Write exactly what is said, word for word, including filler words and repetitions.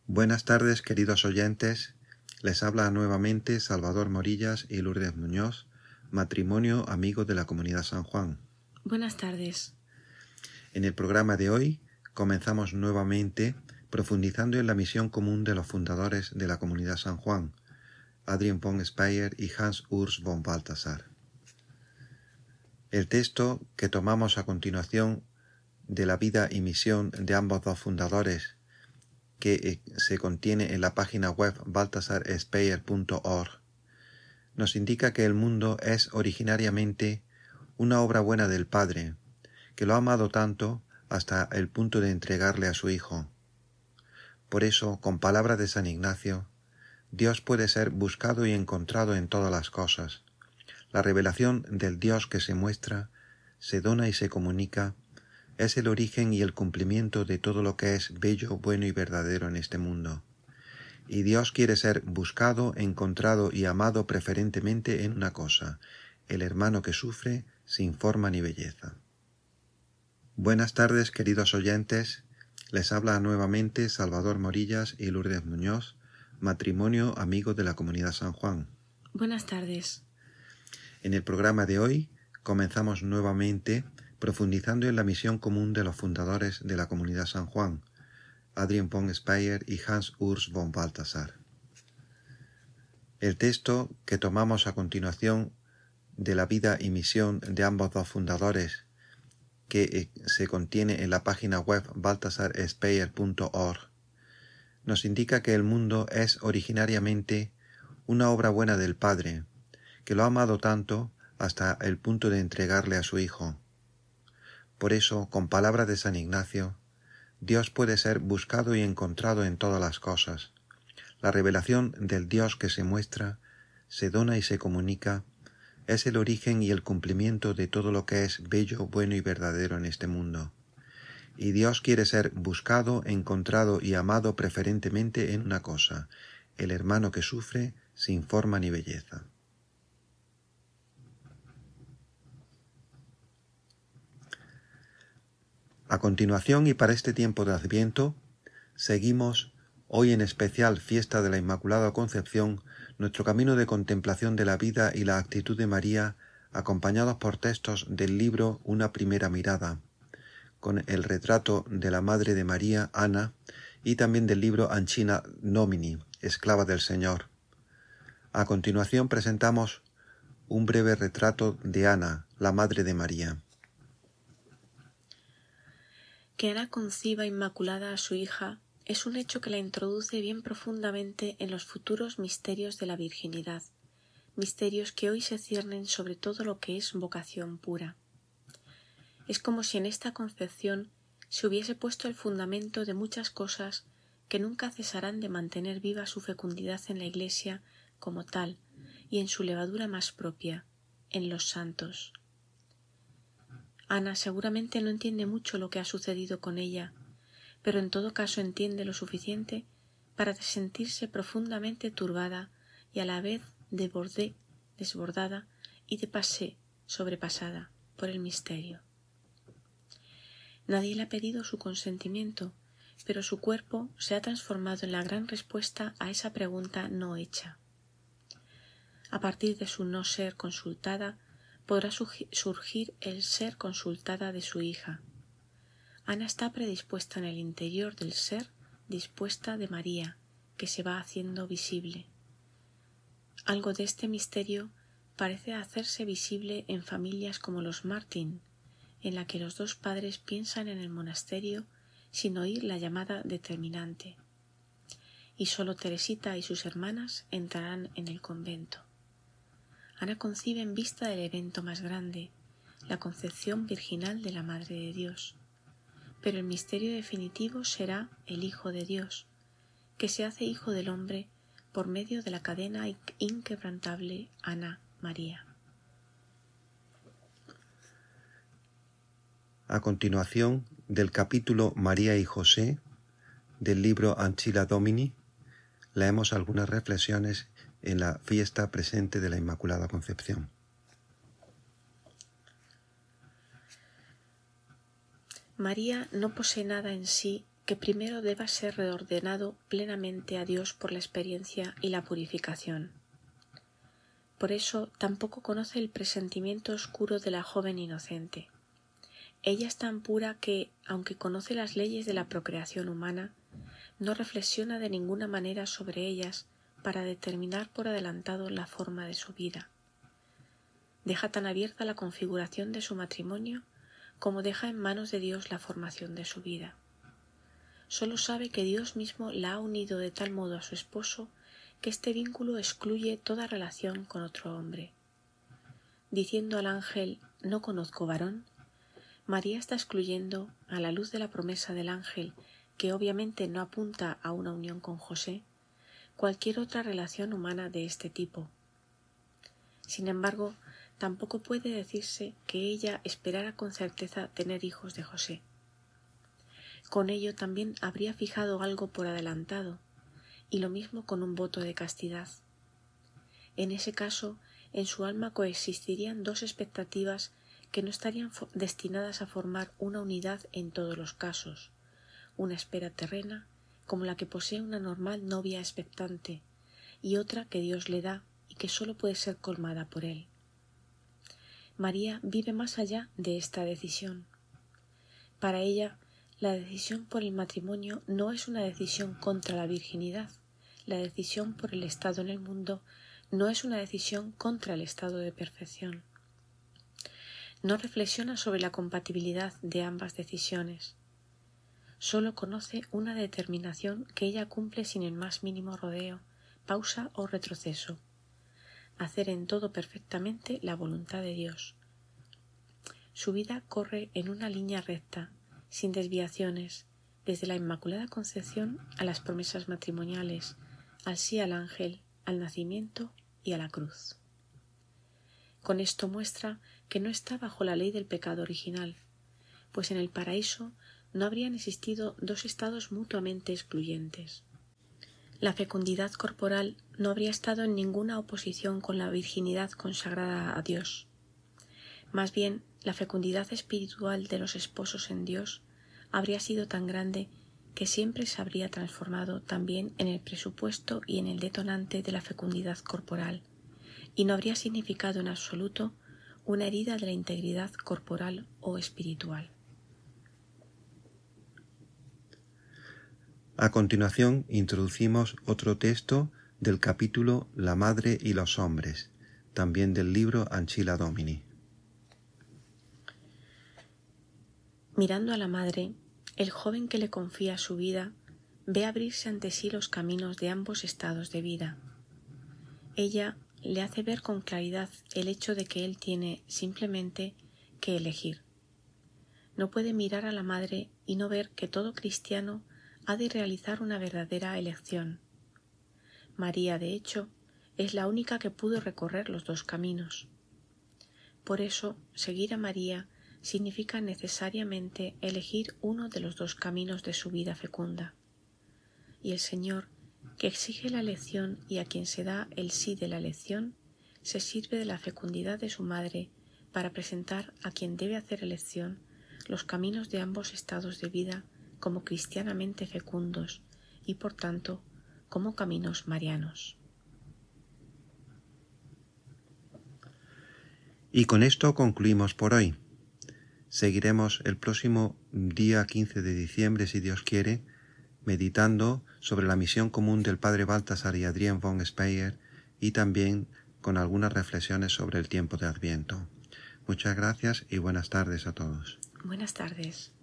Buenas tardes, queridos oyentes. Les habla nuevamente Salvador Morillas y Lourdes Muñoz, matrimonio amigo de la Comunidad San Juan. Buenas tardes. En el programa de hoy comenzamos nuevamente profundizando en la misión común de los fundadores de la Comunidad San Juan, Adrian von Speyer y Hans Urs von Balthasar. El texto que tomamos a continuación de la vida y misión de ambos dos fundadores, que se contiene en la página web balthasar speyer punto org, nos indica que el mundo es originariamente una obra buena del Padre, que lo ha amado tanto hasta el punto de entregarle a su Hijo. Por eso, con palabras de San Ignacio, Dios puede ser buscado y encontrado en todas las cosas. La revelación del Dios que se muestra, se dona y se comunica, es el origen y el cumplimiento de todo lo que es bello, bueno y verdadero en este mundo. Y Dios quiere ser buscado, encontrado y amado preferentemente en una cosa, el hermano que sufre sin forma ni belleza. Buenas tardes, queridos oyentes. Les habla nuevamente Salvador Morillas y Lourdes Muñoz, matrimonio amigo de la Comunidad San Juan. Buenas tardes. En el programa de hoy comenzamos nuevamente profundizando en la misión común de los fundadores de la Comunidad San Juan, Adrian von Speyer y Hans Urs von Balthasar. El texto que tomamos a continuación de la vida y misión de ambos dos fundadores, que se contiene en la página web balthasar speyer punto org, nos indica que el mundo es originariamente una obra buena del Padre, que lo ha amado tanto hasta el punto de entregarle a su Hijo. Por eso, con palabras de San Ignacio, Dios puede ser buscado y encontrado en todas las cosas. La revelación del Dios que se muestra, se dona y se comunica, es el origen y el cumplimiento de todo lo que es bello, bueno y verdadero en este mundo. Y Dios quiere ser buscado, encontrado y amado preferentemente en una cosa, el hermano que sufre sin forma ni belleza. A continuación, y para este tiempo de Adviento, seguimos, hoy en especial fiesta de la Inmaculada Concepción, nuestro camino de contemplación de la vida y la actitud de María, acompañados por textos del libro Una primera mirada, con el retrato de la Madre de María, Ana, y también del libro Ancilla Domini, Esclava del Señor. A continuación presentamos un breve retrato de Ana, la Madre de María. Que Ana conciba inmaculada a su hija es un hecho que la introduce bien profundamente en los futuros misterios de la virginidad, misterios que hoy se ciernen sobre todo lo que es vocación pura. Es como si en esta concepción se hubiese puesto el fundamento de muchas cosas que nunca cesarán de mantener viva su fecundidad en la Iglesia como tal y en su levadura más propia, en los santos. Ana seguramente no entiende mucho lo que ha sucedido con ella, pero en todo caso entiende lo suficiente para sentirse profundamente turbada y a la vez de borde, desbordada y de pasé, sobrepasada por el misterio. Nadie le ha pedido su consentimiento, pero su cuerpo se ha transformado en la gran respuesta a esa pregunta no hecha. A partir de su no ser consultada, podrá surgir el ser consultada de su hija. Ana está predispuesta en el interior del ser dispuesta de María, que se va haciendo visible. Algo de este misterio parece hacerse visible en familias como los Martín, en la que los dos padres piensan en el monasterio sin oír la llamada determinante, y sólo Teresita y sus hermanas entrarán en el convento. Ana concibe en vista del evento más grande, la concepción virginal de la Madre de Dios, pero el misterio definitivo será el Hijo de Dios, que se hace Hijo del hombre por medio de la cadena inquebrantable Ana-María. A continuación del capítulo María y José del libro Ancilla Domini, leemos algunas reflexiones en la fiesta presente de la Inmaculada Concepción. María no posee nada en sí que primero deba ser reordenado plenamente a Dios por la experiencia y la purificación. Por eso tampoco conoce el presentimiento oscuro de la joven inocente. Ella es tan pura que, aunque conoce las leyes de la procreación humana, no reflexiona de ninguna manera sobre ellas para determinar por adelantado la forma de su vida. Deja tan abierta la configuración de su matrimonio como deja en manos de Dios la formación de su vida. Solo sabe que Dios mismo la ha unido de tal modo a su esposo que este vínculo excluye toda relación con otro hombre. Diciendo al ángel «no conozco varón», María está excluyendo, a la luz de la promesa del ángel, que obviamente no apunta a una unión con José, cualquier otra relación humana de este tipo. Sin embargo, tampoco puede decirse que ella esperara con certeza tener hijos de José. Con ello también habría fijado algo por adelantado, y lo mismo con un voto de castidad. En ese caso, en su alma coexistirían dos expectativas que no estarían destinadas a formar una unidad en todos los casos, una espera terrena, como la que posee una normal novia expectante, y otra que Dios le da y que sólo puede ser colmada por él. María vive más allá de esta decisión. Para ella, la decisión por el matrimonio no es una decisión contra la virginidad. La decisión por el estado en el mundo no es una decisión contra el estado de perfección. No reflexiona sobre la compatibilidad de ambas decisiones. Solo conoce una determinación que ella cumple sin el más mínimo rodeo, pausa o retroceso. Hacer en todo perfectamente la voluntad de Dios. Su vida corre en una línea recta, sin desviaciones, desde la Inmaculada Concepción a las promesas matrimoniales, al sí al ángel, al nacimiento y a la cruz. Con esto muestra que no está bajo la ley del pecado original, pues en el paraíso no habrían existido dos estados mutuamente excluyentes. La fecundidad corporal no habría estado en ninguna oposición con la virginidad consagrada a Dios. Más bien, la fecundidad espiritual de los esposos en Dios habría sido tan grande que siempre se habría transformado también en el presupuesto y en el detonante de la fecundidad corporal, y no habría significado en absoluto una herida de la integridad corporal o espiritual. A continuación, introducimos otro texto del capítulo La Madre y los Hombres, también del libro Ancilla Domini. Mirando a la madre, el joven que le confía su vida ve abrirse ante sí los caminos de ambos estados de vida. Ella le hace ver con claridad el hecho de que él tiene simplemente que elegir. No puede mirar a la madre y no ver que todo cristiano ha de realizar una verdadera elección. María, de hecho, es la única que pudo recorrer los dos caminos. Por eso, seguir a María significa necesariamente elegir uno de los dos caminos de su vida fecunda. Y el Señor, que exige la elección y a quien se da el sí de la elección, se sirve de la fecundidad de su madre para presentar a quien debe hacer elección los caminos de ambos estados de vida como cristianamente fecundos y, por tanto, como caminos marianos. Y con esto concluimos por hoy. Seguiremos el próximo día quince de diciembre, si Dios quiere, meditando sobre la misión común del padre Baltasar y Adrián von Speyer y también con algunas reflexiones sobre el tiempo de Adviento. Muchas gracias y buenas tardes a todos. Buenas tardes.